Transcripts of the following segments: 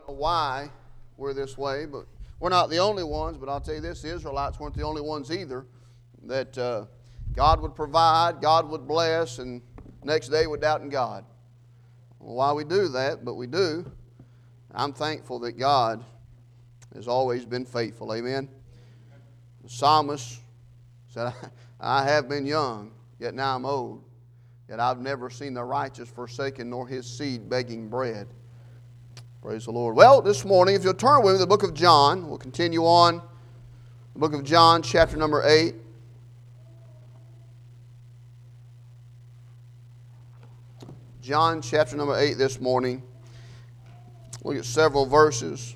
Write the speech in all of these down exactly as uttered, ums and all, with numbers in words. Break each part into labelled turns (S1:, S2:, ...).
S1: don't know why we're this way, but we're not the only ones. But I'll tell you this, the Israelites weren't the only ones either. That uh, God would provide, God would bless, and next day we're doubting God. Well, why we do that, but we do. I'm thankful that God has always been faithful. Amen. The psalmist said, I have been young, yet now I'm old. Yet I've never seen the righteous forsaken, nor his seed begging bread. Praise the Lord. Well, this morning, if you'll turn with me to the book of John, we'll continue on. The book of John, chapter number eight. John, chapter number eight this morning. Look at several verses.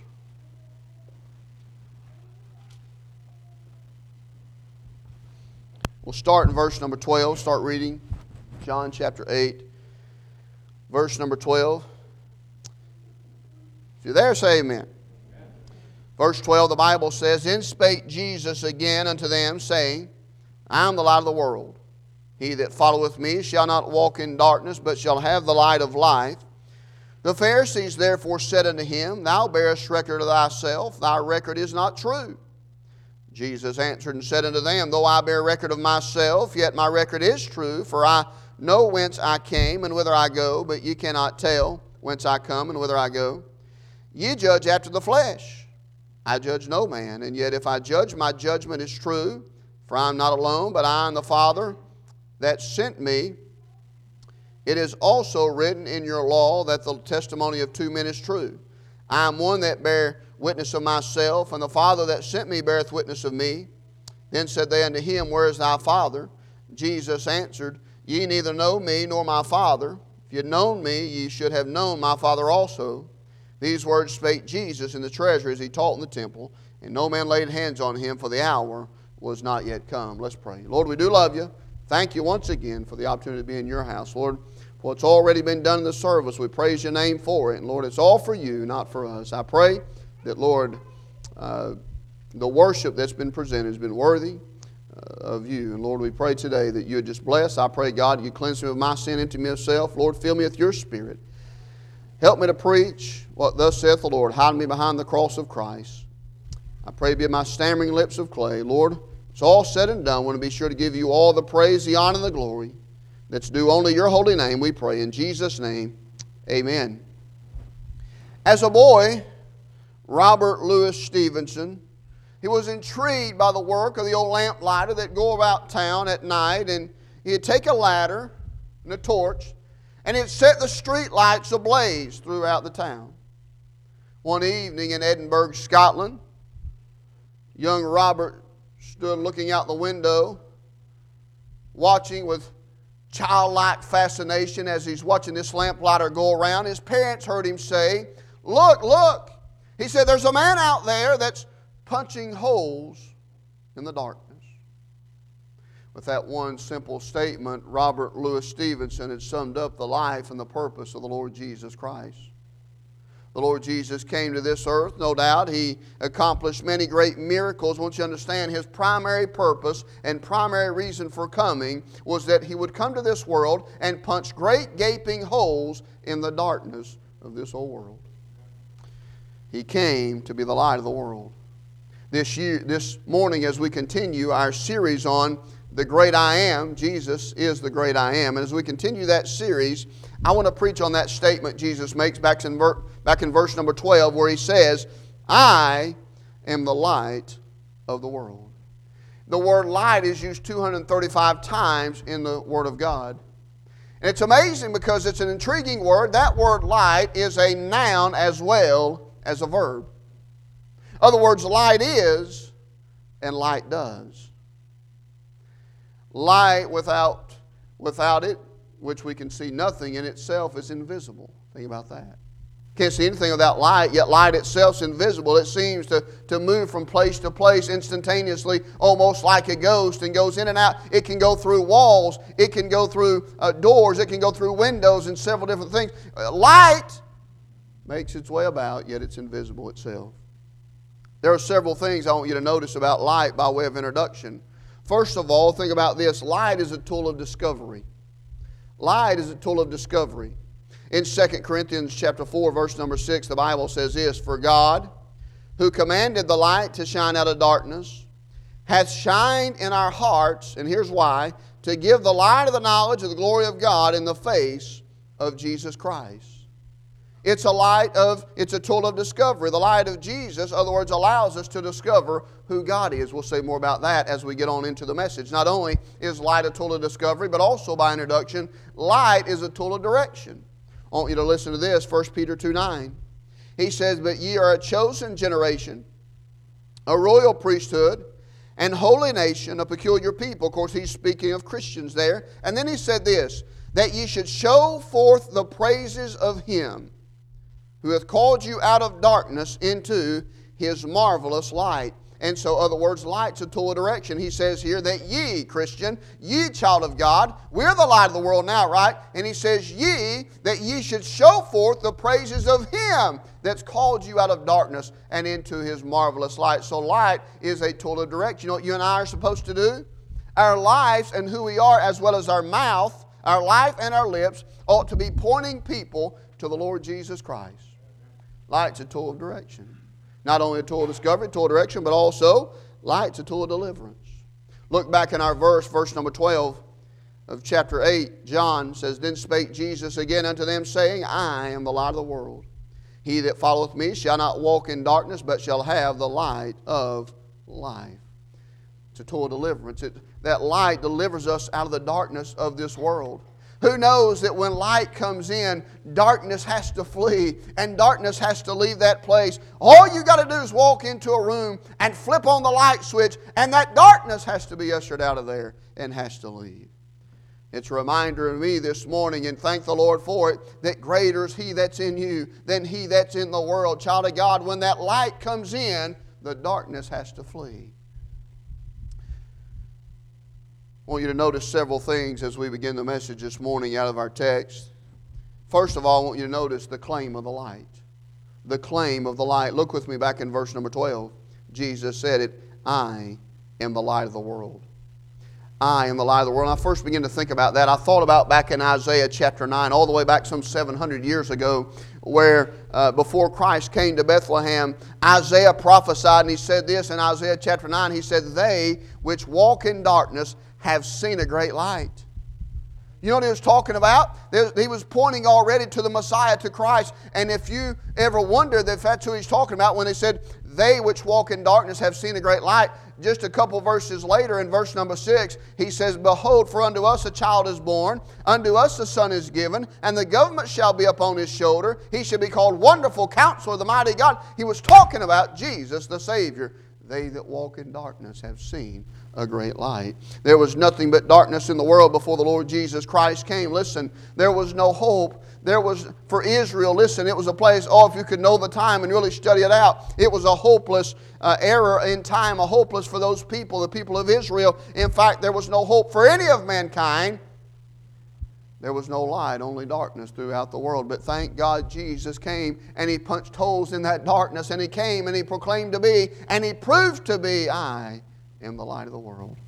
S1: We'll start in verse number twelve. Start reading. John chapter eight, verse number twelve. If you're there, say amen. Amen. Verse twelve, the Bible says, Then spake Jesus again unto them, saying, I am the light of the world. He that followeth me shall not walk in darkness, but shall have the light of life. The Pharisees therefore said unto him, Thou bearest record of thyself, thy record is not true. Jesus answered and said unto them, Though I bear record of myself, yet my record is true, for I know whence I came and whither I go, but ye cannot tell whence I come and whither I go. Ye judge after the flesh. I judge no man, and yet if I judge, my judgment is true, for I am not alone, but I and the Father that sent me. It is also written in your law that the testimony of two men is true. I am one that bear witness of myself, and the Father that sent me beareth witness of me. Then said they unto him, Where is thy Father? Jesus answered, Ye neither know me nor my Father. If ye had known me, ye should have known my Father also. These words spake Jesus in the treasury as he taught in the temple, and no man laid hands on him, for the hour was not yet come. Let's pray. Lord, we do love you. Thank you once again for the opportunity to be in your house. Lord, for what's already been done in the service, we praise your name for it. And Lord, it's all for you, not for us. I pray that, Lord, uh, the worship that's been presented has been worthy uh, of you. And Lord, we pray today that you would just bless. I pray, God, you cleanse me of my sin into myself. Lord, fill me with your Spirit. Help me to preach what thus saith the Lord. Hide me behind the cross of Christ. I pray be my stammering lips of clay. Lord, it's all said and done. I want to be sure to give you all the praise, the honor, and the glory that's due only your holy name, we pray. In Jesus' name, amen. As a boy, Robert Louis Stevenson, he was intrigued by the work of the old lamplighter that go about town at night, and he'd take a ladder and a torch, and he'd set the street lights ablaze throughout the town. One evening in Edinburgh, Scotland, young Robert stood looking out the window, watching with childlike fascination as he's watching this lamplighter go around. His parents heard him say, Look, look. He said, There's a man out there that's punching holes in the darkness. With that one simple statement, Robert Louis Stevenson had summed up the life and the purpose of the Lord Jesus Christ. The Lord Jesus came to this earth, no doubt. He accomplished many great miracles. Once you understand, his primary purpose and primary reason for coming was that he would come to this world and punch great gaping holes in the darkness of this old world. He came to be the light of the world. This year, this morning, as we continue our series on the great I am, Jesus is the great I am. And as we continue that series, I want to preach on that statement Jesus makes back in, ver- back in verse number twelve, where he says, I am the light of the world. The word light is used two hundred thirty-five times in the Word of God. And it's amazing because it's an intriguing word. That word light is a noun as well as a verb. In other words, light is and light does. Light without, without it, which we can see nothing in itself, is invisible. Think about that. Can't see anything without light, yet light itself is invisible. It seems to, to move from place to place instantaneously, almost like a ghost, and goes in and out. It can go through walls. It can go through uh, doors. It can go through windows and several different things. Uh, light makes its way about, yet it's invisible itself. There are several things I want you to notice about light by way of introduction. First of all, think about this. Light is a tool of discovery. Light is a tool of discovery. In Second Corinthians chapter four, verse number six, the Bible says this, "For God, who commanded the light to shine out of darkness, hath shined in our hearts," and here's why, "to give the light of the knowledge of the glory of God in the face of Jesus Christ." It's a light of, it's a tool of discovery. The light of Jesus, in other words, allows us to discover who God is. We'll say more about that as we get on into the message. Not only is light a tool of discovery, but also by introduction, light is a tool of direction. I want you to listen to this, First Peter two nine. He says, "But ye are a chosen generation, a royal priesthood, and holy nation, a peculiar people." Of course, he's speaking of Christians there. And then he said this, "that ye should show forth the praises of Him who hath called you out of darkness into His marvelous light." And so, other words, light's a tool of direction. He says here that ye, Christian, ye child of God, we're the light of the world now, right? And he says, ye, that ye should show forth the praises of Him that's called you out of darkness and into His marvelous light. So light is a tool of direction. You know what you and I are supposed to do? Our lives and who we are, as well as our mouth, our life and our lips, ought to be pointing people to the Lord Jesus Christ. Light's a tool of direction. Not only a tool of discovery, tool of direction, but also light's a tool of deliverance. Look back in our verse, verse number twelve of chapter eight. John says, "Then spake Jesus again unto them, saying, I am the light of the world. He that followeth me shall not walk in darkness, but shall have the light of life." It's a tool of deliverance. It, that light delivers us out of the darkness of this world. Who knows that when light comes in, darkness has to flee and darkness has to leave that place. All you got to do is walk into a room and flip on the light switch, and that darkness has to be ushered out of there and has to leave. It's a reminder of me this morning, and thank the Lord for it, that greater is He that's in you than he that's in the world. Child of God, when that light comes in, the darkness has to flee. I want you to notice several things as we begin the message this morning out of our text. First of all, I want you to notice the claim of the light. The claim of the light. Look with me back in verse number twelve. Jesus said it, "I am the light of the world." I am the light of the world. When I first began to think about that, I thought about back in Isaiah chapter nine, all the way back some seven hundred years ago, where uh, before Christ came to Bethlehem, Isaiah prophesied, and he said this in Isaiah chapter nine. He said, "They which walk in darkness have seen a great light." You know what he was talking about? He was pointing already to the Messiah, to Christ. And if you ever wondered if that's who he's talking about when they said, "They which walk in darkness have seen a great light," just a couple verses later in verse number six, he says, "Behold, for unto us a child is born, unto us a son is given, and the government shall be upon his shoulder. He shall be called Wonderful Counselor, the Mighty God." He was talking about Jesus the Savior. They that walk in darkness have seen a great light. There was nothing but darkness in the world before the Lord Jesus Christ came. Listen, there was no hope. There was, for Israel, listen, it was a place, oh, if you could know the time and really study it out, it was a hopeless uh, era in time, a hopeless for those people, the people of Israel. In fact, there was no hope for any of mankind. There was no light, only darkness throughout the world. But thank God Jesus came and He punched holes in that darkness, and He came and He proclaimed to be, and He proved to be, "I am the light of the world."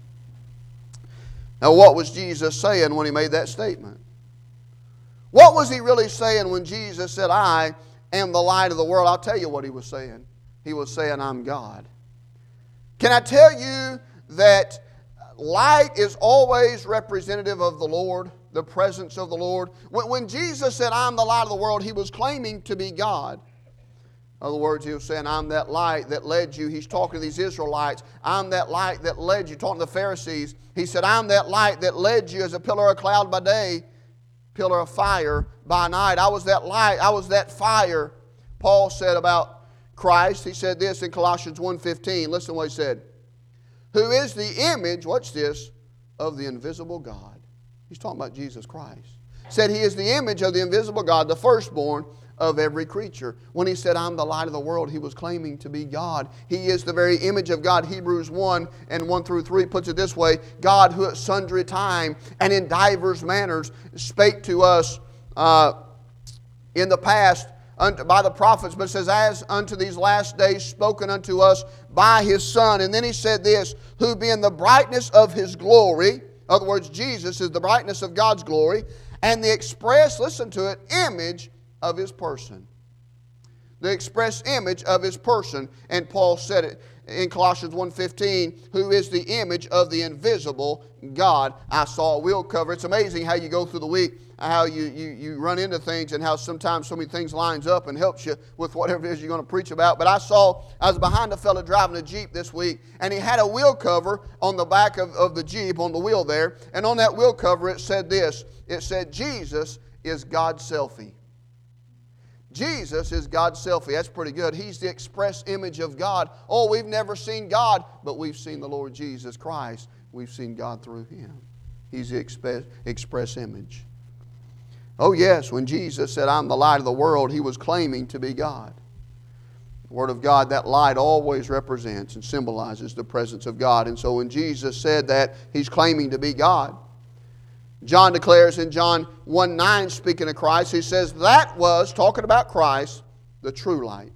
S1: Now, what was Jesus saying when He made that statement? What was He really saying when Jesus said, "I am the light of the world"? I'll tell you what He was saying. He was saying, "I'm God." Can I tell you that light is always representative of the Lord, the presence of the Lord? When, when Jesus said, "I'm the light of the world," He was claiming to be God. In other words, He was saying, "I'm that light that led you." He's talking to these Israelites. "I'm that light that led you." Talking to the Pharisees. He said, "I'm that light that led you as a pillar of cloud by day, pillar of fire by night." I was that light. I was that fire. Paul said about Christ, he said this in Colossians one fifteen. Listen to what he said. "Who is the image," watch this, "of the invisible God." He's talking about Jesus Christ. Said He is the image of the invisible God, the firstborn of every creature. When He said, "I'm the light of the world," He was claiming to be God. He is the very image of God. Hebrews one and one through three puts it this way. "God, who at sundry time and in divers manners spake to us uh, in the past unto, by the prophets, but says, as unto these last days spoken unto us by His Son." And then He said this, "Who being the brightness of His glory," in other words, Jesus is the brightness of God's glory, and the express, listen to it, image of His person. The express image of His person. And Paul said it in Colossians one fifteen, who is the image of the invisible God. I saw a wheel cover. It's amazing how you go through the week, how you, you, you run into things, and how sometimes so many things lines up and helps you with whatever it is you're going to preach about. But I saw, I was behind a fellow driving a Jeep this week, and he had a wheel cover on the back of, of the Jeep, on the wheel there. And on that wheel cover it said this. It said, Jesus is God's selfie. Jesus is God's selfie. That's pretty good. He's the express image of God. Oh, we've never seen God, but we've seen the Lord Jesus Christ. We've seen God through Him. He's the express, express image. Oh yes, when Jesus said, I'm the light of the world, He was claiming to be God. The Word of God, that light always represents and symbolizes the presence of God. And so when Jesus said that, He's claiming to be God. John declares in John one nine, speaking of Christ, he says, that was, talking about Christ, the true light.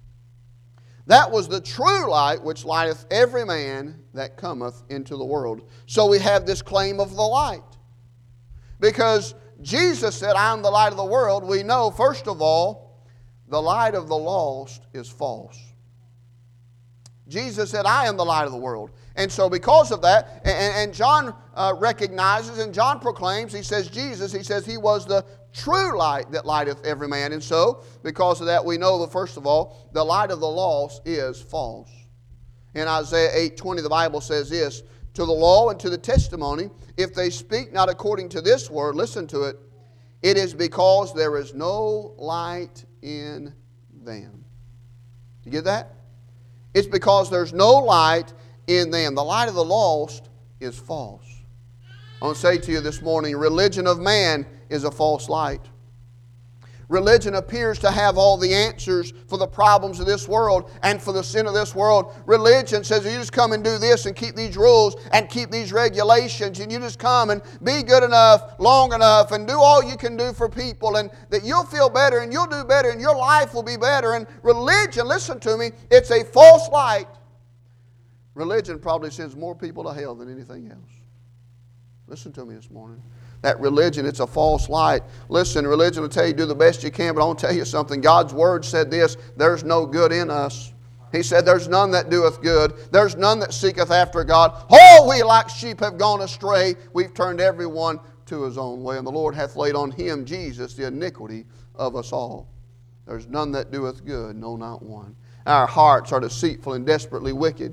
S1: That was the true light which lighteth every man that cometh into the world. So we have this claim of the light. Because Jesus said, I am the light of the world, we know, first of all, the light of the lost is false. Jesus said, I am the light of the world. And so because of that, and, and John uh, recognizes and John proclaims, he says Jesus, he says He was the true light that lighteth every man. And so, because of that, we know that first of all, the light of the lost is false. In Isaiah eight twenty, the Bible says this, to the law and to the testimony, if they speak not according to this word, listen to it, it is because there is no light in them. You get that? It's because there's no light in them. The light of the lost is false. I want to say to you this morning, religion of man is a false light. Religion appears to have all the answers for the problems of this world and for the sin of this world. Religion says you just come and do this and keep these rules and keep these regulations, and you just come and be good enough, long enough, and do all you can do for people, and that you'll feel better and you'll do better and your life will be better. And religion, listen to me, it's a false light. Religion probably sends more people to hell than anything else. Listen to me this morning. That religion, it's a false light. Listen, religion will tell you do the best you can, but I want to tell you something. God's Word said this, there's no good in us. He said, there's none that doeth good. There's none that seeketh after God. All we like sheep have gone astray. We've turned everyone to his own way. And the Lord hath laid on Him, Jesus, the iniquity of us all. There's none that doeth good, no, not one. Our hearts are deceitful and desperately wicked.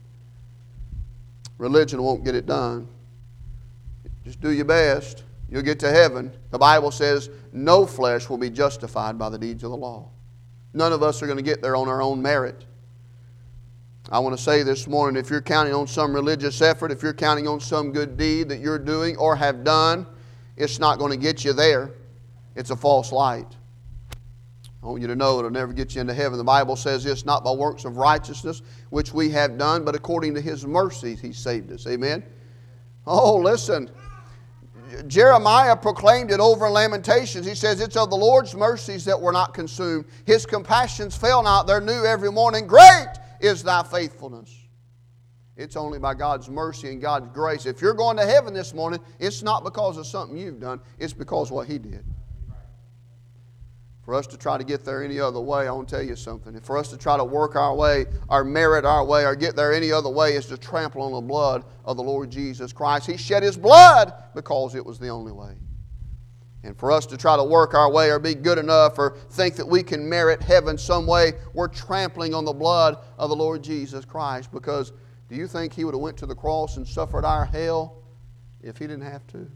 S1: Religion won't get it done. Just do your best. You'll get to heaven. The Bible says no flesh will be justified by the deeds of the law. None of us are going to get there on our own merit. I want to say this morning, if you're counting on some religious effort, if you're counting on some good deed that you're doing or have done, it's not going to get you there. It's a false light. I want you to know it'll never get you into heaven. The Bible says this, not by works of righteousness which we have done, but according to His mercies He saved us. Amen? Oh, listen. Jeremiah proclaimed it over in Lamentations. He says, it's of the Lord's mercies that we're not consumed. His compassions fail not. They're new every morning. Great is thy faithfulness. It's only by God's mercy and God's grace. If you're going to heaven this morning, it's not because of something you've done. It's because of what He did. For us to try to get there any other way, I want to tell you something. For us to try to work our way, or merit our way, or get there any other way is to trample on the blood of the Lord Jesus Christ. He shed His blood because it was the only way. And for us to try to work our way or be good enough or think that we can merit heaven some way, we're trampling on the blood of the Lord Jesus Christ. Because do you think He would have went to the cross and suffered our hell if He didn't have to?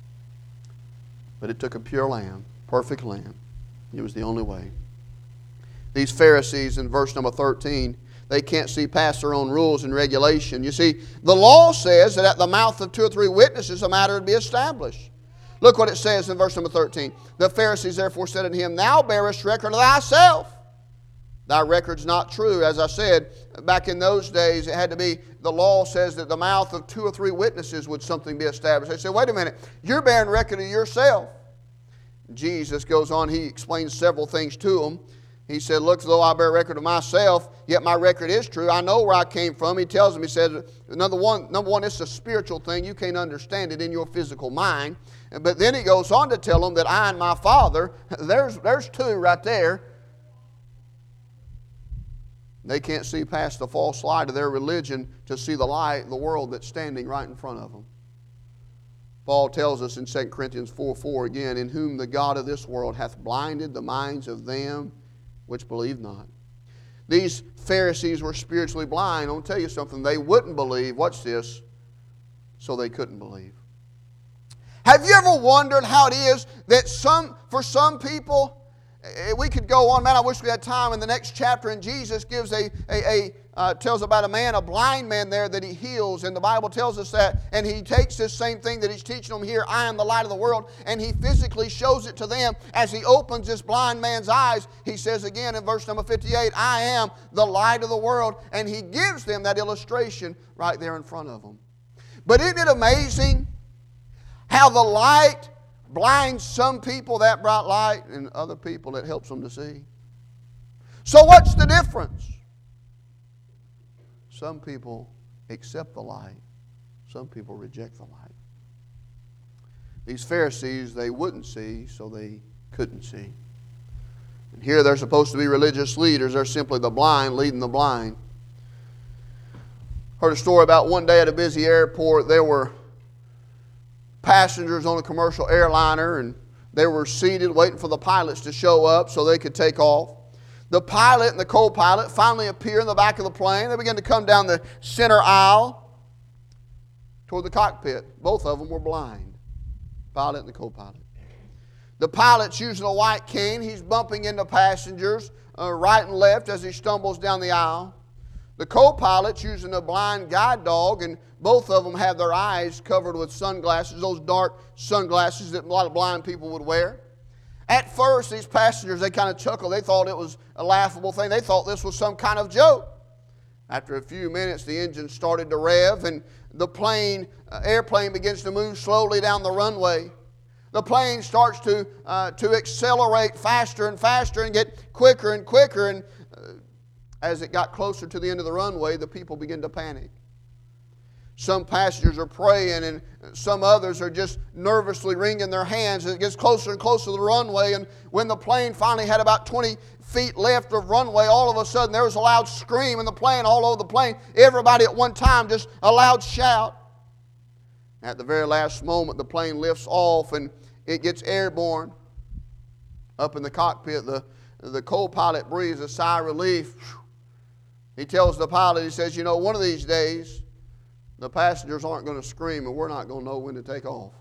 S1: But it took a pure lamb, perfect lamb. It was the only way. These Pharisees in verse number thirteen, they can't see past their own rules and regulation. You see, the law says that at the mouth of two or three witnesses a matter would be established. Look what it says in verse number thirteen. The Pharisees therefore said unto Him, Thou bearest record of thyself. Thy record's not true. As I said, back in those days it had to be, the law says that the mouth of two or three witnesses would something be established. They said, wait a minute, you're bearing record of yourself. Jesus goes on, He explains several things to them. He said, look, though I bear record of myself, yet my record is true. I know where I came from. He tells them, he says, number one, number one, it's a spiritual thing. You can't understand it in your physical mind. But then he goes on to tell them that I and my Father, there's, there's two right there. They can't see past the false light of their religion to see the light of the world that's standing right in front of them. Paul tells us in Second Corinthians four four again, in whom the God of this world hath blinded the minds of them which believe not. These Pharisees were spiritually blind. I'll tell you something, they wouldn't believe, watch this, so they couldn't believe. Have you ever wondered how it is that some, for some people, we could go on, man, I wish we had time in the next chapter, and Jesus gives a, a, a uh, tells about a man, a blind man there that he heals, and the Bible tells us that, and he takes this same thing that he's teaching them here, I am the light of the world, and he physically shows it to them as he opens this blind man's eyes. He says again in verse number fifty-eight, I am the light of the world, and he gives them that illustration right there in front of them. But isn't it amazing how the light blinds some people, that bright light, and other people it helps them to see? So what's the difference? Some people accept the light. Some people reject the light. These Pharisees, they wouldn't see, so they couldn't see. And here they're supposed to be religious leaders. They're simply the blind leading the blind. Heard a story about one day at a busy airport. There were passengers on a commercial airliner, and they were seated waiting for the pilots to show up so they could take off. The pilot and the co-pilot finally appear in the back of the plane. They begin to come down the center aisle toward the cockpit. Both of them were blind, pilot and the co-pilot. The pilot's using a white cane. He's bumping into passengers uh, right and left as he stumbles down the aisle. The co-pilot's using a blind guide dog, and both of them have their eyes covered with sunglasses, those dark sunglasses that a lot of blind people would wear. At first, these passengers, they kind of chuckled. They thought it was a laughable thing. They thought this was some kind of joke. After a few minutes, the engine started to rev, and the plane, uh, airplane begins to move slowly down the runway. The plane starts to, uh, to accelerate faster and faster and get quicker and quicker, and uh, as it got closer to the end of the runway, the people begin to panic. Some passengers are praying, and some others are just nervously wringing their hands. It gets closer and closer to the runway, and when the plane finally had about twenty feet left of runway, all of a sudden there was a loud scream in the plane, all over the plane. Everybody at one time, just a loud shout. At the very last moment, the plane lifts off, and it gets airborne. Up in the cockpit, the, the co-pilot breathes a sigh of relief. He tells the pilot, he says, you know, one of these days, the passengers aren't going to scream, and we're not going to know when to take off.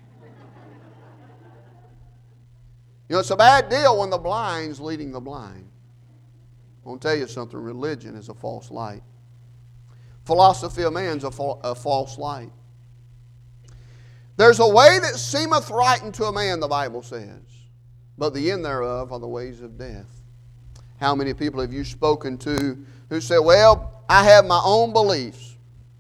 S1: You know, it's a bad deal when the blind's leading the blind. I want to tell you something. Religion is a false light. Philosophy of man's a, fa- a false light. There's a way that seemeth right unto a man, the Bible says, but the end thereof are the ways of death. How many people have you spoken to who say, well, I have my own beliefs.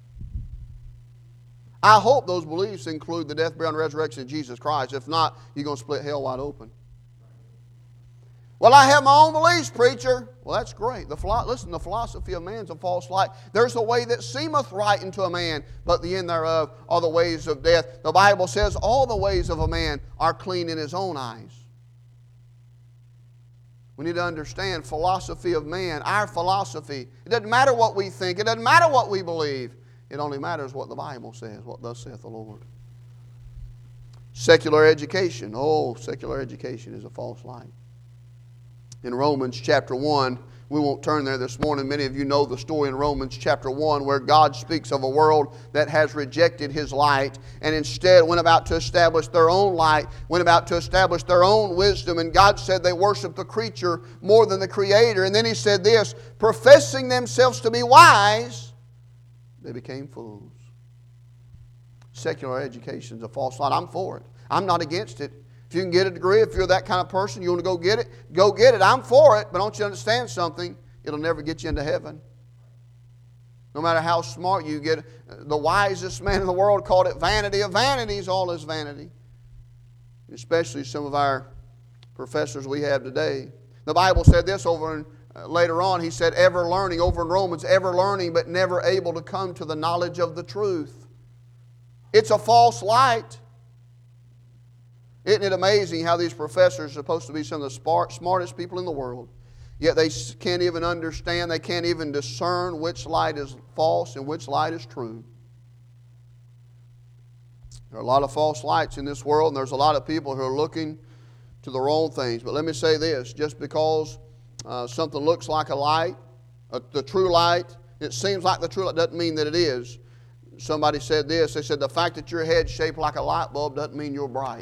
S1: I hope those beliefs include the death, burial, and resurrection of Jesus Christ. If not, you're going to split hell wide open. Well, I have my own beliefs, preacher. Well, that's great. The philo- Listen, the philosophy of man is a false light. There's a way that seemeth right unto a man, but the end thereof are the ways of death. The Bible says all the ways of a man are clean in his own eyes. We need to understand philosophy of man, our philosophy. It doesn't matter what we think. It doesn't matter what we believe. It only matters what the Bible says, what thus saith the Lord. Secular education. Oh, secular education is a false light. In Romans chapter one, we won't turn there this morning. Many of you know the story in Romans chapter one where God speaks of a world that has rejected His light and instead went about to establish their own light, went about to establish their own wisdom. And God said they worshiped the creature more than the Creator. And then He said this, professing themselves to be wise, they became fools. Secular education is a false light. I'm for it. I'm not against it. If you can get a degree, if you're that kind of person, you want to go get it, go get it. I'm for it, but don't you understand something? It'll never get you into heaven. No matter how smart you get. The wisest man in the world called it vanity of vanities, all is vanity. Especially some of our professors we have today. The Bible said this over in, uh, later on. He said, ever learning, over in Romans, ever learning but never able to come to the knowledge of the truth. It's a false light. Isn't it amazing how these professors are supposed to be some of the smartest people in the world, yet they can't even understand, they can't even discern which light is false and which light is true. There are a lot of false lights in this world, and there's a lot of people who are looking to the wrong things. But let me say this, just because uh, something looks like a light, uh, the true light, it seems like the true light, doesn't mean that it is. Somebody said this, they said the fact that your head's shaped like a light bulb doesn't mean you're bright.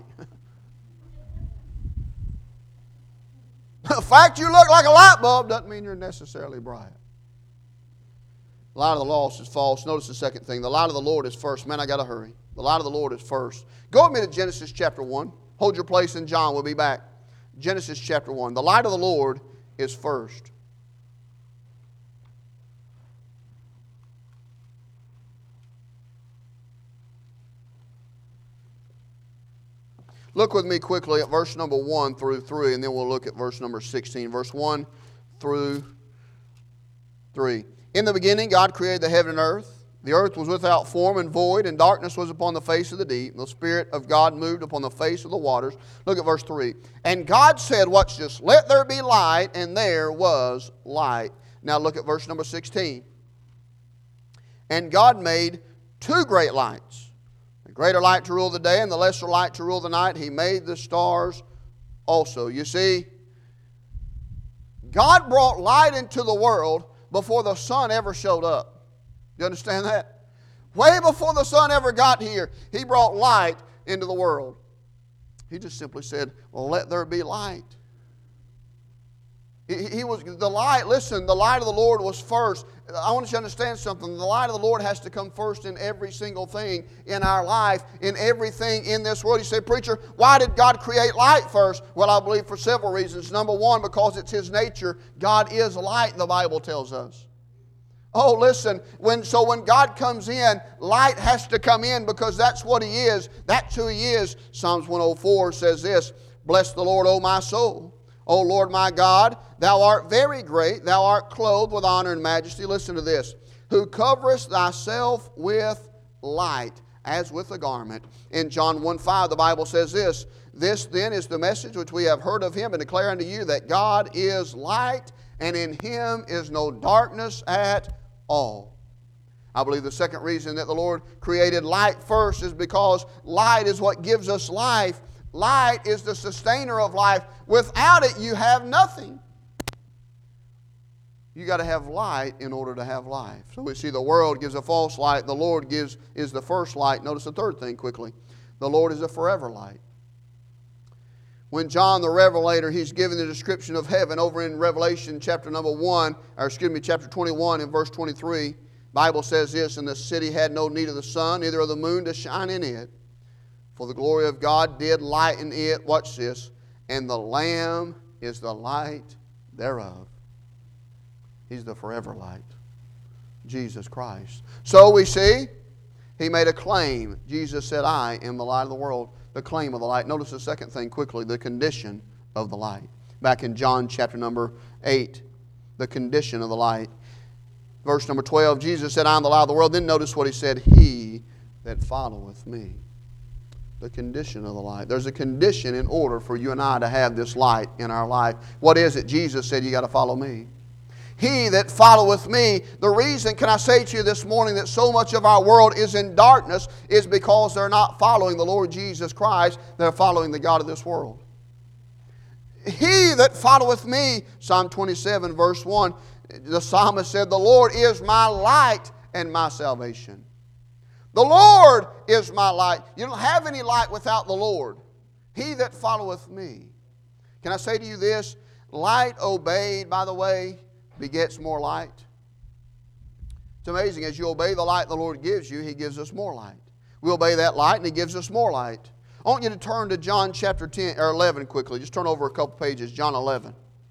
S1: The fact you look like a light bulb doesn't mean you're necessarily bright. The light of the lost is false. Notice the second thing. The light of the Lord is first. Man, I got to hurry. The light of the Lord is first. Go with me to Genesis chapter one. Hold your place in John. We'll be back. Genesis chapter one. The light of the Lord is first. Look with me quickly at verse number one through three, and then we'll look at verse number sixteen. Verse one through three. In the beginning, God created the heaven and earth. The earth was without form and void, and darkness was upon the face of the deep. The Spirit of God moved upon the face of the waters. Look at verse three. And God said, watch this, let there be light, and there was light. Now look at verse number sixteen. And God made two great lights, the greater light to rule the day and the lesser light to rule the night. He made the stars also. You see, God brought light into the world before the sun ever showed up. You understand that? Way before the sun ever got here, He brought light into the world. He just simply said, well, let there be light. He, he was the light. Listen, the light of the Lord was first. I want you to understand something. The light of the Lord has to come first in every single thing in our life, in everything in this world. You say, preacher, why did God create light first? Well, I believe for several reasons. Number one, because it's His nature. God is light, the Bible tells us. Oh, listen, when, so when God comes in, light has to come in because that's what He is. That's who He is. Psalms one oh four says this, bless the Lord, O my soul. O Lord my God, Thou art very great. Thou art clothed with honor and majesty. Listen to this. Who coverest Thyself with light, as with a garment. In John one five, the Bible says this, this then is the message which we have heard of Him and declare unto you that God is light, and in Him is no darkness at all. I believe the second reason that the Lord created light first is because light is what gives us life. Light is the sustainer of life. Without it, you have nothing. You got to have light in order to have life. So we see the world gives a false light. The Lord gives is the first light. Notice the third thing quickly. The Lord is a forever light. When John the Revelator, he's given the description of heaven over in Revelation chapter number one, or excuse me, chapter twenty-one and verse twenty-three. The Bible says this, and the city had no need of the sun, neither of the moon to shine in it. For the glory of God did lighten it. Watch this. And the Lamb is the light thereof. He's the forever light. Jesus Christ. So we see, He made a claim. Jesus said, I am the light of the world. The claim of the light. Notice the second thing quickly, the condition of the light. Back in John chapter number eight, the condition of the light. Verse number twelve, Jesus said, I am the light of the world. Then notice what He said, He that followeth me. The condition of the light. There's a condition in order for you and I to have this light in our life. What is it? Jesus said, you got to follow me. He that followeth me. The reason, can I say to you this morning, that so much of our world is in darkness is because they're not following the Lord Jesus Christ. They're following the God of this world. He that followeth me, Psalm twenty-seven verse one, the psalmist said, the Lord is my light and my salvation. The Lord is my light. You don't have any light without the Lord. He that followeth me. Can I say to you this? Light obeyed, by the way, begets more light. It's amazing. As you obey the light the Lord gives you, He gives us more light. We obey that light and He gives us more light. I want you to turn to John chapter ten or eleven quickly. Just turn over a couple pages. John eleven.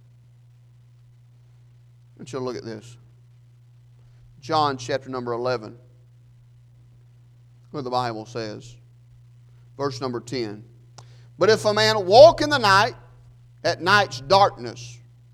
S1: I want you to look at this. John chapter number eleven. What the Bible says. Verse number ten. But if a man walk in the night, at night's darkness,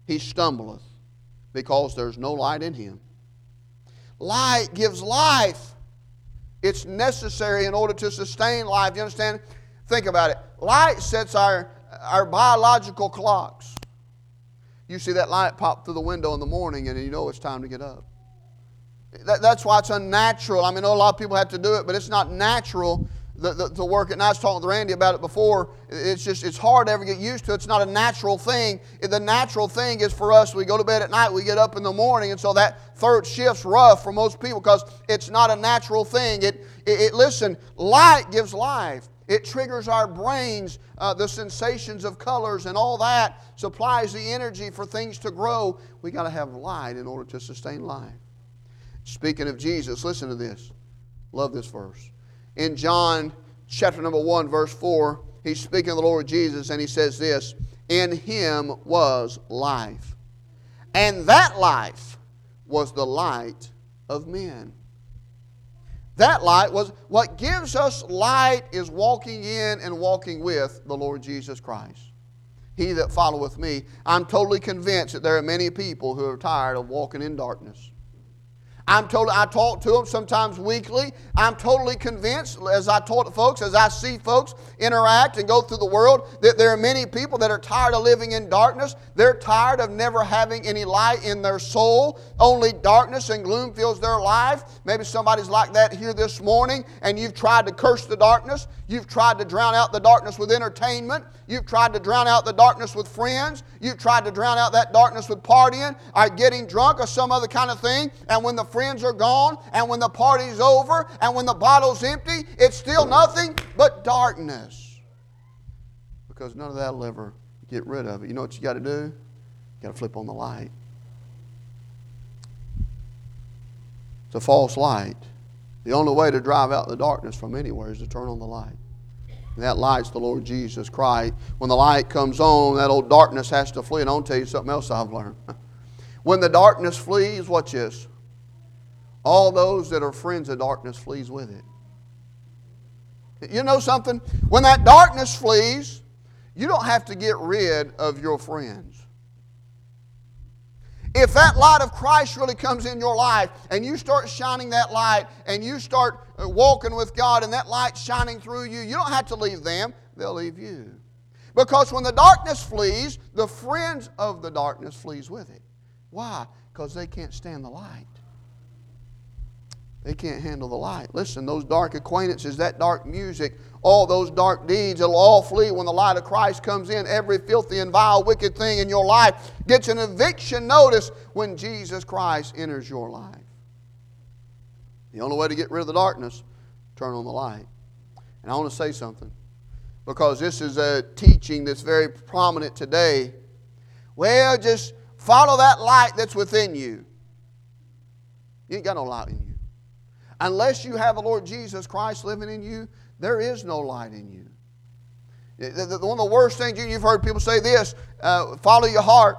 S1: he stumbleth, because there's no light in him. Light gives life. It's necessary in order to sustain life. You understand? Think about it. Light sets our, our biological clocks. You see that light pop through the window in the morning and you know it's time to get up. That, that's why it's unnatural. I mean, I know a lot of people have to do it, but it's not natural the, the, to work. And I was talking with Randy about it before. It's just, it's hard to ever get used to. It's not a natural thing. The natural thing is for us, we go to bed at night, we get up in the morning, and so that third shift's rough for most people because it's not a natural thing. It, it, it listen, light gives life. It triggers our brains, uh, the sensations of colors and all that, supplies the energy for things to grow. We got to have light in order to sustain life. Speaking of Jesus, listen to this. Love this verse. In John chapter number one, verse four, he's speaking of the Lord Jesus, and he says this, in him was life, and that life was the light of men. That light was, what gives us light is walking in and walking with the Lord Jesus Christ. He that followeth me. I'm totally convinced that there are many people who are tired of walking in darkness. I'm totally, I talk to them sometimes weekly. I'm totally convinced, as I talk to folks, as I see folks interact and go through the world, that there are many people that are tired of living in darkness. They're tired of never having any light in their soul. Only darkness and gloom fills their life. Maybe somebody's like that here this morning, and you've tried to curse the darkness. You've tried to drown out the darkness with entertainment. You've tried to drown out the darkness with friends. You've tried to drown out that darkness with partying or getting drunk or some other kind of thing. And when the friends are gone, and when the party's over, and when the bottle's empty, it's still nothing but darkness. Because none of that will ever get rid of it. You know what you got to do? You got to flip on the light. It's a false light. The only way to drive out the darkness from anywhere is to turn on the light. And that light's the Lord Jesus Christ. When the light comes on, that old darkness has to flee. And I'll tell you something else I've learned. When the darkness flees, watch this. All those that are friends of darkness flees with it. You know something? When that darkness flees, you don't have to get rid of your friends. If that light of Christ really comes in your life and you start shining that light and you start walking with God and that light shining through you, you don't have to leave them. They'll leave you. Because when the darkness flees, the friends of the darkness flees with it. Why? Because they can't stand the light. They can't handle the light. Listen, those dark acquaintances, that dark music, all those dark deeds, it'll all flee when the light of Christ comes in. Every filthy and vile, wicked thing in your life gets an eviction notice when Jesus Christ enters your life. The only way to get rid of the darkness, turn on the light. And I want to say something, because this is a teaching that's very prominent today. Well, just follow that light that's within you. You ain't got no light in you. Unless you have the Lord Jesus Christ living in you, there is no light in you. The, the, one of the worst things, you, you've heard people say this, uh, follow your heart.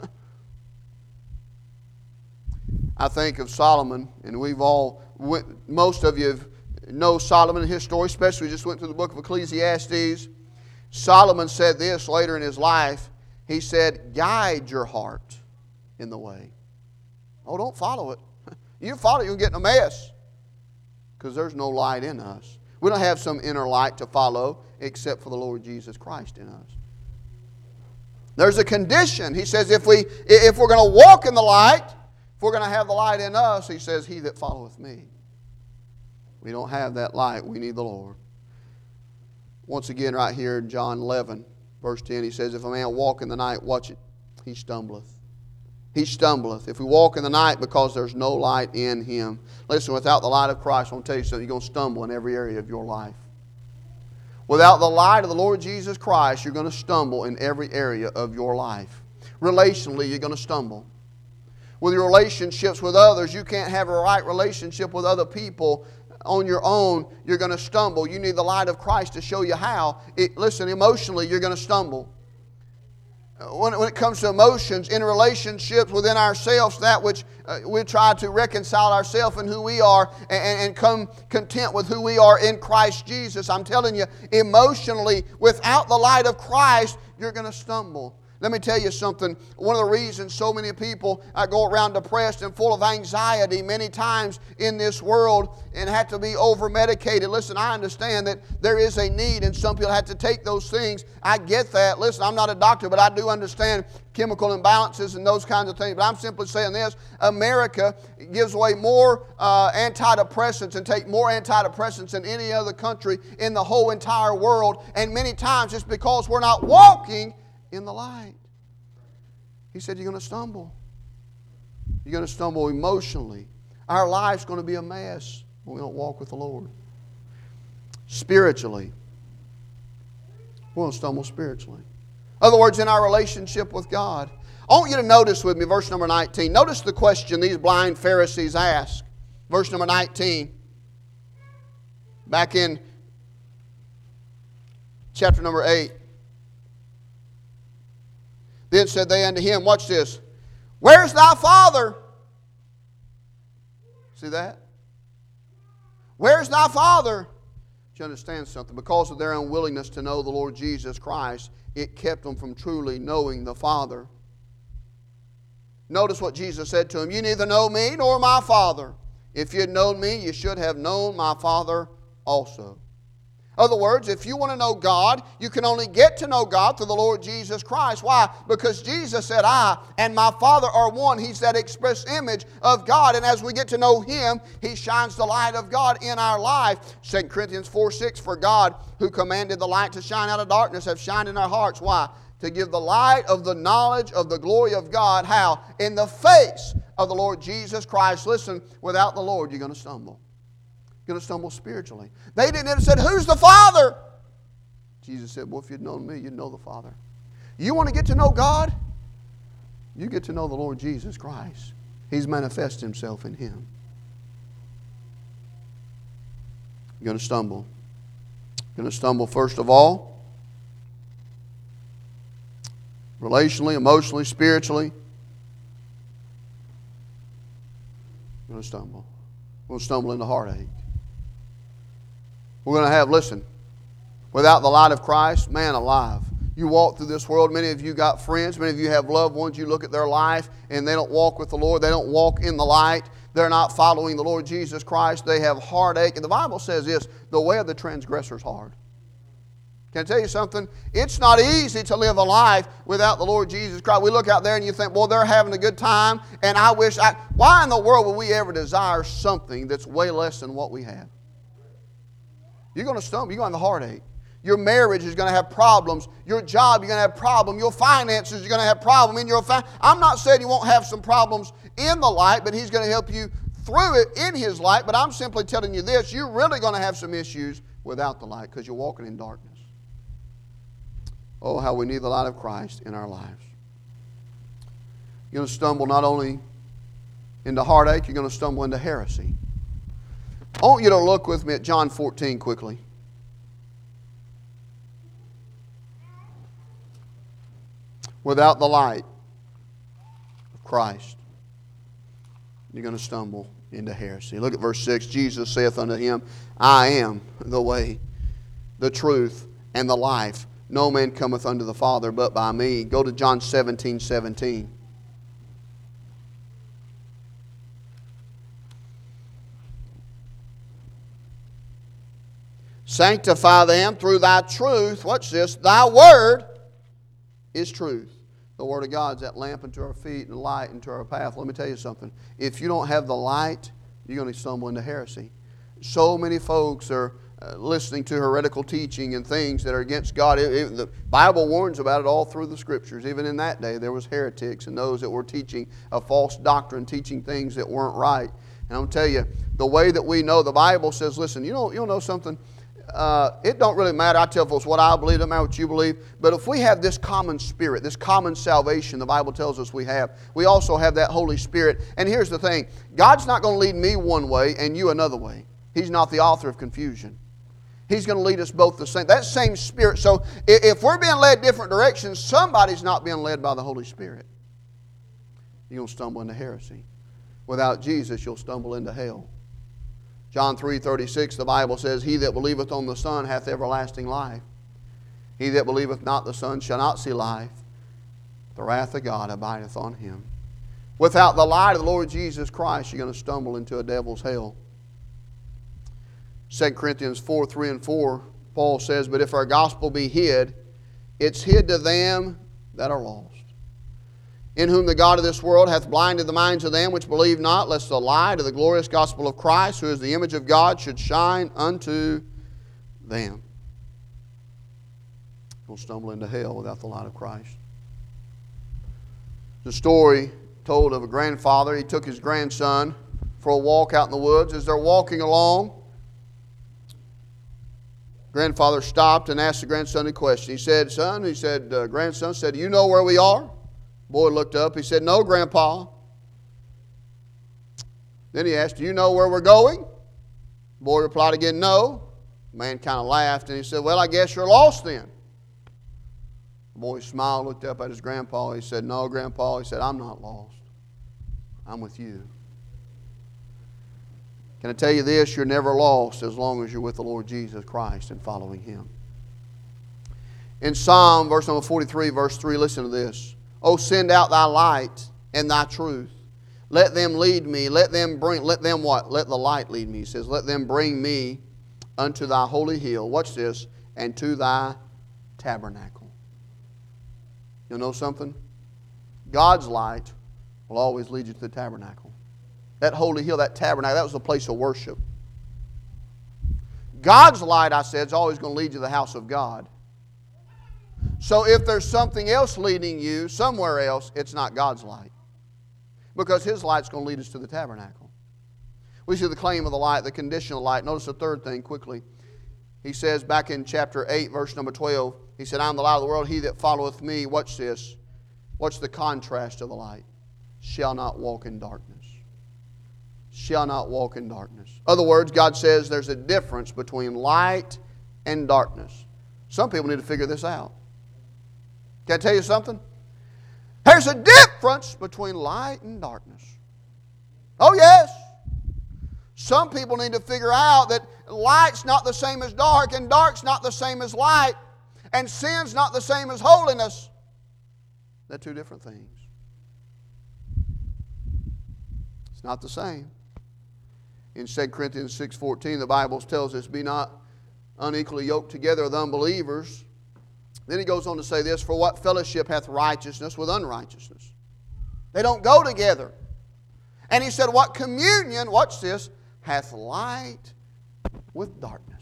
S1: I think of Solomon, and we've all, went, most of you know Solomon and his story, especially we just went through the book of Ecclesiastes. Solomon said this later in his life. He said, guide your heart in the way. Oh, don't follow it. You follow it, you'll get in a mess. Because there's no light in us. We don't have some inner light to follow except for the Lord Jesus Christ in us. There's a condition. He says if, we, if we're going to walk in the light, if we're going to have the light in us, he says, he that followeth me. We don't have that light. We need the Lord. Once again, right here in John eleven, verse ten, he says, if a man walk in the night, watch it, he stumbleth. He stumbleth. If we walk in the night because there's no light in him. Listen, without the light of Christ, I want to tell you something, you're going to stumble in every area of your life. Without the light of the Lord Jesus Christ, you're going to stumble in every area of your life. Relationally, you're going to stumble. With your relationships with others, you can't have a right relationship with other people on your own. You're going to stumble. You need the light of Christ to show you how. It, listen, emotionally, you're going to stumble. When, when it comes to emotions, in relationships within ourselves, that which uh, we try to reconcile ourselves and who we are and, and come content with who we are in Christ Jesus. I'm telling you, emotionally, without the light of Christ, you're going to stumble. Let me tell you something. One of the reasons so many people uh, go around depressed and full of anxiety many times in this world and have to be over-medicated. Listen, I understand that there is a need and some people have to take those things. I get that. Listen, I'm not a doctor, but I do understand chemical imbalances and those kinds of things. But I'm simply saying this. America gives away more uh, antidepressants and take more antidepressants than any other country in the whole entire world. And many times it's because we're not walking in the light. He said you're going to stumble. You're going to stumble emotionally. Our life's going to be a mess when we don't walk with the Lord. Spiritually, we're going to stumble spiritually. In other words, in our relationship with God. I want you to notice with me verse number nineteen. Notice the question these blind Pharisees ask. Verse number nineteen. Back in chapter number eight. Then said they unto him, watch this, where's thy Father? See that? Where's thy Father? You understand something? Because of their unwillingness to know the Lord Jesus Christ, it kept them from truly knowing the Father. Notice what Jesus said to him, you neither know me nor my Father. If you had known me, you should have known my Father also. In other words, if you want to know God, you can only get to know God through the Lord Jesus Christ. Why? Because Jesus said, I and my Father are one. He's that express image of God. And as we get to know Him, He shines the light of God in our life. Second Corinthians four six, for God, who commanded the light to shine out of darkness, have shined in our hearts. Why? To give the light of the knowledge of the glory of God. How? In the face of the Lord Jesus Christ. Listen, without the Lord, you're going to stumble. Going to stumble spiritually. They didn't even say, who's the Father? Jesus said, well, if you'd known me, you'd know the Father. You want to get to know God? You get to know the Lord Jesus Christ. He's manifested Himself in Him. You're going to stumble. You're going to stumble first of all, relationally, emotionally, spiritually. You're going to stumble. We're going to stumble into heartache. We're going to have, listen, without the light of Christ, man alive. You walk through this world, many of you got friends, many of you have loved ones, you look at their life and they don't walk with the Lord, they don't walk in the light, they're not following the Lord Jesus Christ, they have heartache. And the Bible says this, the way of the transgressor is hard. Can I tell you something? It's not easy to live a life without the Lord Jesus Christ. We look out there and you think, well, they're having a good time, and I wish I... Why in the world would we ever desire something that's way less than what we have? You're going to stumble. You're going to have a heartache. Your marriage is going to have problems. Your job, you're going to have problems. Your finances, you're going to have problems. In your fa- I'm not saying you won't have some problems in the light, but He's going to help you through it in His light. But I'm simply telling you this, you're really going to have some issues without the light because you're walking in darkness. Oh, how we need the light of Christ in our lives. You're going to stumble not only into heartache, you're going to stumble into heresy. I want you to look with me at John fourteen quickly. Without the light of Christ, you're going to stumble into heresy. Look at verse six. Jesus saith unto him, I am the way, the truth, and the life. No man cometh unto the Father but by me. Go to John seventeen seventeen. Sanctify them through thy truth. Watch this. Thy word is truth. The Word of God is that lamp unto our feet and light unto our path. Let me tell you something. If you don't have the light, you're going to stumble into heresy. So many folks are uh, listening to heretical teaching and things that are against God. It, it, the Bible warns about it all through the Scriptures. Even in that day, there was heretics and those that were teaching a false doctrine, teaching things that weren't right. And I'm going to tell you, the way that we know, the Bible says, listen, you don't, you don't know something? Uh, it don't really matter. I tell folks what I believe, it doesn't matter what you believe. But if we have this common spirit, this common salvation the Bible tells us we have, we also have that Holy Spirit. And here's the thing. God's not going to lead me one way and you another way. He's not the author of confusion. He's going to lead us both the same. That same Spirit. So if we're being led different directions, somebody's not being led by the Holy Spirit. You're going to stumble into heresy. Without Jesus, you'll stumble into hell. John three thirty-six, the Bible says, He that believeth on the Son hath everlasting life. He that believeth not the Son shall not see life, the wrath of God abideth on him. Without the light of the Lord Jesus Christ, you're going to stumble into a devil's hell. Second Corinthians four, three and four, Paul says, but if our gospel be hid, it's hid to them that are lost, in whom the God of this world hath blinded the minds of them which believe not, lest the light of the glorious gospel of Christ, who is the image of God, should shine unto them. You'll stumble into hell without the light of Christ. The story told of a grandfather. He took his grandson for a walk out in the woods. As they're walking along, grandfather stopped and asked the grandson a question. He said, son, he said, uh, grandson said, do you know where we are? Boy looked up. He said, no, Grandpa. Then he asked, do you know where we're going? Boy replied again, no. The man kind of laughed and he said, well, I guess you're lost then. The boy smiled, looked up at his grandpa. He said, no, Grandpa. He said, I'm not lost. I'm with you. Can I tell you this? You're never lost as long as you're with the Lord Jesus Christ and following Him. In Psalm, verse number forty-three, verse three, listen to this. Oh, send out thy light and thy truth. Let them lead me. Let them bring, let them what? Let the light lead me. He says, let them bring me unto thy holy hill. Watch this. And to thy tabernacle. You'll know something? God's light will always lead you to the tabernacle. That holy hill, that tabernacle, that was a place of worship. God's light, I said, is always going to lead you to the house of God. So if there's something else leading you somewhere else, it's not God's light. Because His light's going to lead us to the tabernacle. We see the claim of the light, the conditional light. Notice the third thing quickly. He says back in chapter eight, verse number twelve, He said, I am the light of the world. He that followeth me, watch this. Watch the contrast of the light. Shall not walk in darkness. Shall not walk in darkness. In other words, God says there's a difference between light and darkness. Some people need to figure this out. Can I tell you something? There's a difference between light and darkness. Oh yes. Some people need to figure out that light's not the same as dark, and dark's not the same as light, and sin's not the same as holiness. They're two different things. It's not the same. In Second Corinthians six fourteen, the Bible tells us, be not unequally yoked together with unbelievers. Then he goes on to say this, for what fellowship hath righteousness with unrighteousness? They don't go together. And he said, what communion, watch this, hath light with darkness?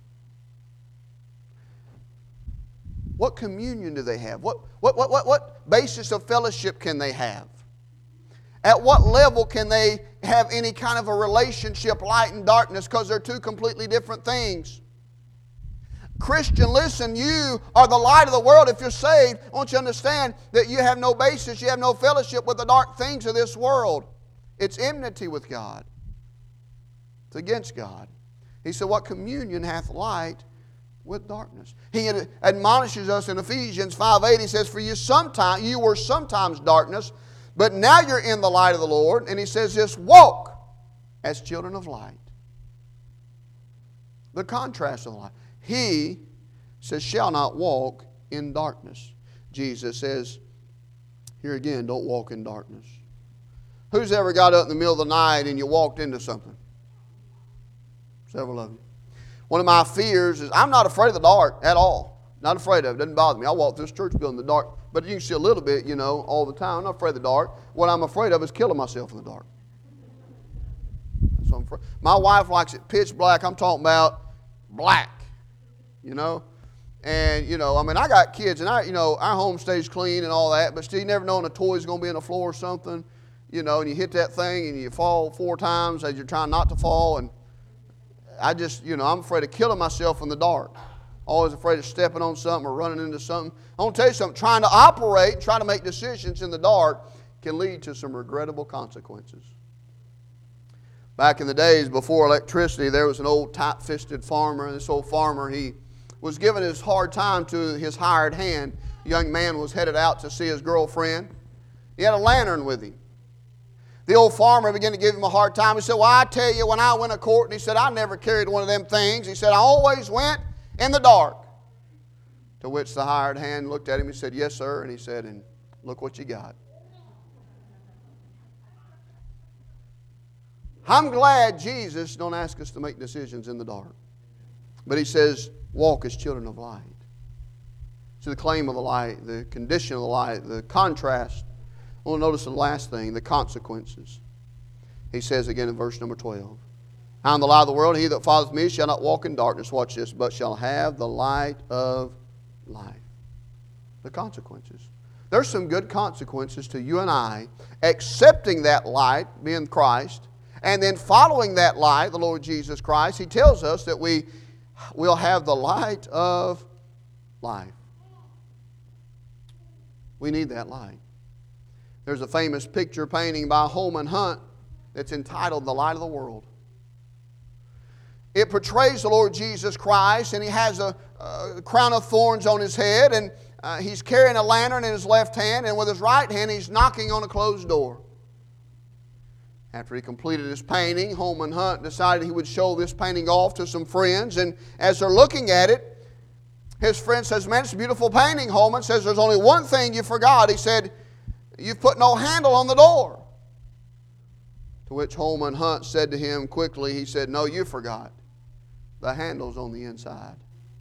S1: What communion do they have? What, what, what, what, what basis of fellowship can they have? At what level can they have any kind of a relationship, light and darkness, because they're two completely different things? Christian, listen, you are the light of the world. If you're saved, I want you to understand that you have no basis, you have no fellowship with the dark things of this world. It's enmity with God. It's against God. He said, what communion hath light with darkness? He admonishes us in Ephesians five eight. He says, for you sometime, you were sometimes darkness, but now you're in the light of the Lord. And he says this, walk as children of light. The contrast of the light. He says, shall not walk in darkness. Jesus says, here again, don't walk in darkness. Who's ever got up in the middle of the night and you walked into something? Several of you. One of my fears is, I'm not afraid of the dark at all. Not afraid of it. It doesn't bother me. I walk through this church building in the dark, but you can see a little bit, you know, all the time. I'm not afraid of the dark. What I'm afraid of is killing myself in the dark. That's what I'm afraid. My wife likes it pitch black. I'm talking about black. You know, and you know, I mean, I got kids, and I, you know, our home stays clean and all that, but still, you never know when a toy's going to be on the floor or something, you know, and you hit that thing and you fall four times as you're trying not to fall, and I just, you know, I'm afraid of killing myself in the dark. Always afraid of stepping on something or running into something. I want to tell you something. Trying to operate, trying to make decisions in the dark can lead to some regrettable consequences. Back in the days before electricity, there was an old tight-fisted farmer, and this old farmer, he was giving his hard time to his hired hand. A young man was headed out to see his girlfriend. He had a lantern with him. The old farmer began to give him a hard time. He said, well, I tell you, when I went to court, and he said, I never carried one of them things. He said, I always went in the dark. To which the hired hand looked at him and said, yes, sir. And he said, and look what you got. I'm glad Jesus don't ask us to make decisions in the dark. But He says, walk as children of light. So the claim of the light, the condition of the light, the contrast. I want to notice the last thing, the consequences. He says again in verse number twelve, I am the light of the world. He that followeth me shall not walk in darkness. Watch this. But shall have the light of life. The consequences. There's some good consequences to you and I accepting that light, being Christ, and then following that light, the Lord Jesus Christ. He tells us that we will have the light of life. We need that light. There's a famous picture painting by Holman Hunt that's entitled The Light of the World. It portrays the Lord Jesus Christ, and He has a, a crown of thorns on His head, and uh, He's carrying a lantern in His left hand, and with His right hand He's knocking on a closed door. After he completed his painting, Holman Hunt decided he would show this painting off to some friends, and as they're looking at it, his friend says, man, it's a beautiful painting. Holman says, there's only one thing you forgot. He said, you've put no handle on the door. To which Holman Hunt said to him quickly, he said, no, you forgot. The handle's on the inside.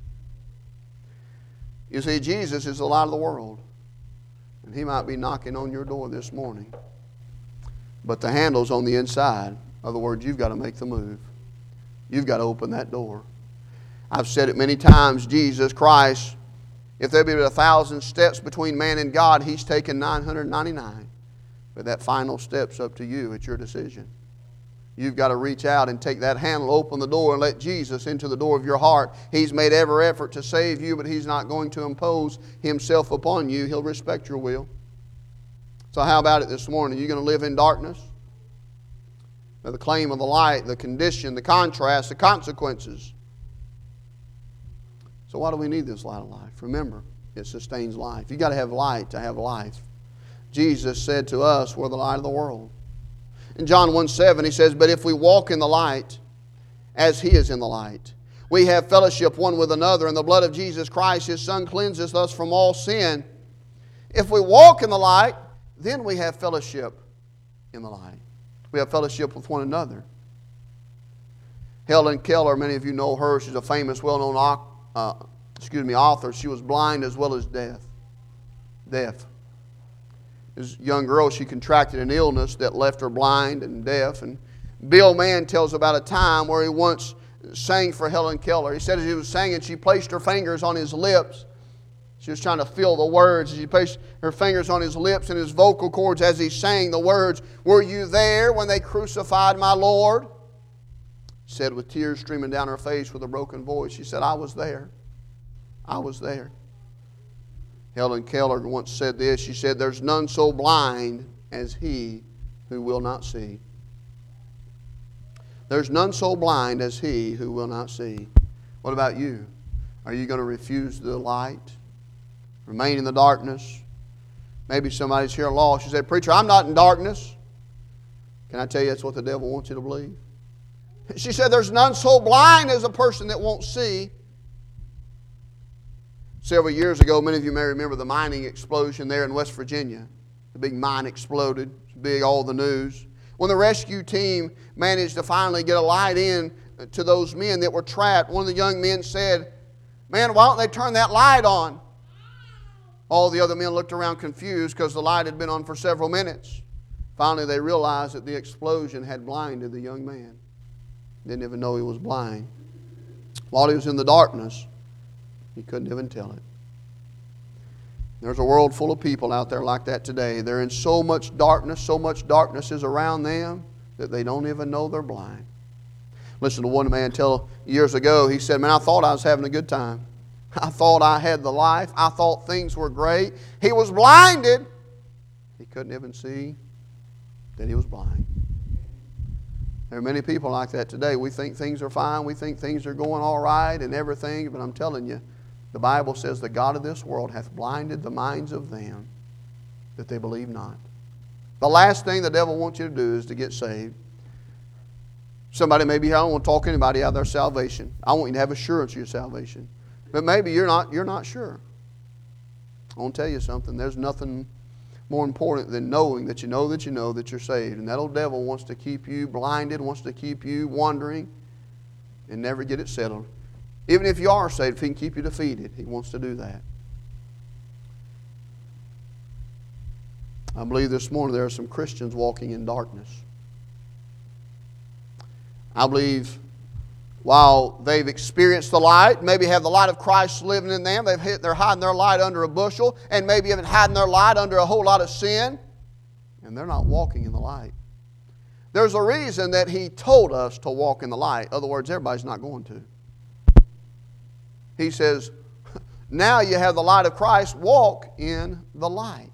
S1: You see, Jesus is the light of the world. And He might be knocking on your door this morning. But the handle's on the inside. In other words, you've got to make the move. You've got to open that door. I've said it many times, Jesus Christ, if there be a thousand steps between man and God, He's taken nine hundred ninety-nine. But that final step's up to you. It's your decision. You've got to reach out and take that handle, open the door, and let Jesus into the door of your heart. He's made every effort to save you, but He's not going to impose Himself upon you. He'll respect your will. So how about it this morning? Are you going to live in darkness? Now, the claim of the light, the condition, the contrast, the consequences. So why do we need this light of life? Remember, it sustains life. You've got to have light to have life. Jesus said to us, we're the light of the world. In John one seven, He says, but if we walk in the light, as He is in the light, we have fellowship one with another, and the blood of Jesus Christ, His Son, cleanses us from all sin. If we walk in the light, then we have fellowship in the light. We have fellowship with one another. Helen Keller, many of you know her. She's a famous, well-known uh, excuse me, author. She was blind as well as deaf. Deaf. As a young girl, she contracted an illness that left her blind and deaf. And Bill Mann tells about a time where he once sang for Helen Keller. He said as he was singing, she placed her fingers on his lips. She was trying to feel the words. She placed her fingers on his lips and his vocal cords as he sang the words, were you there when they crucified my Lord? She said with tears streaming down her face with a broken voice, she said, I was there. I was there. Helen Keller once said this. She said, there's none so blind as he who will not see. There's none so blind as he who will not see. What about you? Are you going to refuse the light? Remain in the darkness? Maybe somebody's here lost. You say, preacher, I'm not in darkness. Can I tell you that's what the devil wants you to believe? She said, there's none so blind as a person that won't see. Several years ago, many of you may remember the mining explosion there in West Virginia. The big mine exploded. It's big, all the news. When the rescue team managed to finally get a light in to those men that were trapped, one of the young men said, man, why don't they turn that light on? All the other men looked around confused because the light had been on for several minutes. Finally, they realized that the explosion had blinded the young man. Didn't even know he was blind. While he was in the darkness, he couldn't even tell it. There's a world full of people out there like that today. They're in so much darkness, so much darkness is around them that they don't even know they're blind. Listen to one man tell years ago, he said, man, I thought I was having a good time. I thought I had the life. I thought things were great. He was blinded. He couldn't even see that he was blind. There are many people like that today. We think things are fine. We think things are going all right and everything. But I'm telling you, the Bible says the God of this world hath blinded the minds of them that they believe not. The last thing the devil wants you to do is to get saved. Somebody may be here, I don't want to talk anybody out of their salvation. I want you to have assurance of your salvation. But maybe you're not, you're not sure. I want to tell you something. There's nothing more important than knowing that you know that you know that you're saved. And that old devil wants to keep you blinded, wants to keep you wandering, and never get it settled. Even if you are saved, if he can keep you defeated, he wants to do that. I believe this morning there are some Christians walking in darkness. I believe while they've experienced the light, maybe have the light of Christ living in them, they've hit, they're hiding their light under a bushel, and maybe even hiding their light under a whole lot of sin, and they're not walking in the light. There's a reason that he told us to walk in the light. In other words, everybody's not going to. He says, now you have the light of Christ, walk in the light.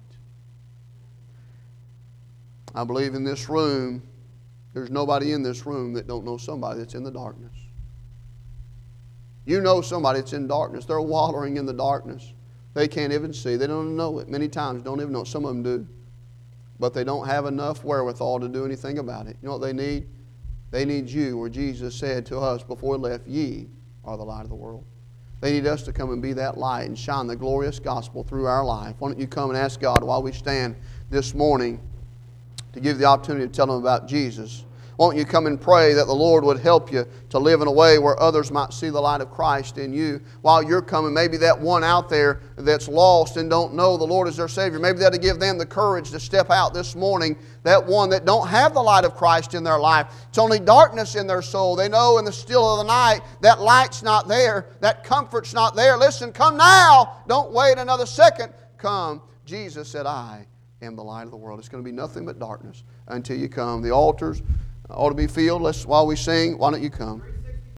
S1: I believe in this room, there's nobody in this room that don't know somebody that's in the darkness. You know somebody that's in darkness. They're wallowing in the darkness. They can't even see. They don't know it. Many times don't even know it. Some of them do. But they don't have enough wherewithal to do anything about it. You know what they need? They need you, where Jesus said to us before he left, ye are the light of the world. They need us to come and be that light and shine the glorious gospel through our life. Why don't you come and ask God while we stand this morning to give the opportunity to tell them about Jesus. Won't you come and pray that the Lord would help you to live in a way where others might see the light of Christ in you while you're coming. Maybe that one out there that's lost and don't know the Lord as their Savior, maybe that'll give them the courage to step out this morning. That one that don't have the light of Christ in their life. It's only darkness in their soul. They know in the still of the night that light's not there, that comfort's not there. Listen, come now. Don't wait another second. Come. Jesus said, I am the light of the world. It's going to be nothing but darkness until you come. The altars ought to be filled. Let's, while we sing, why don't you come?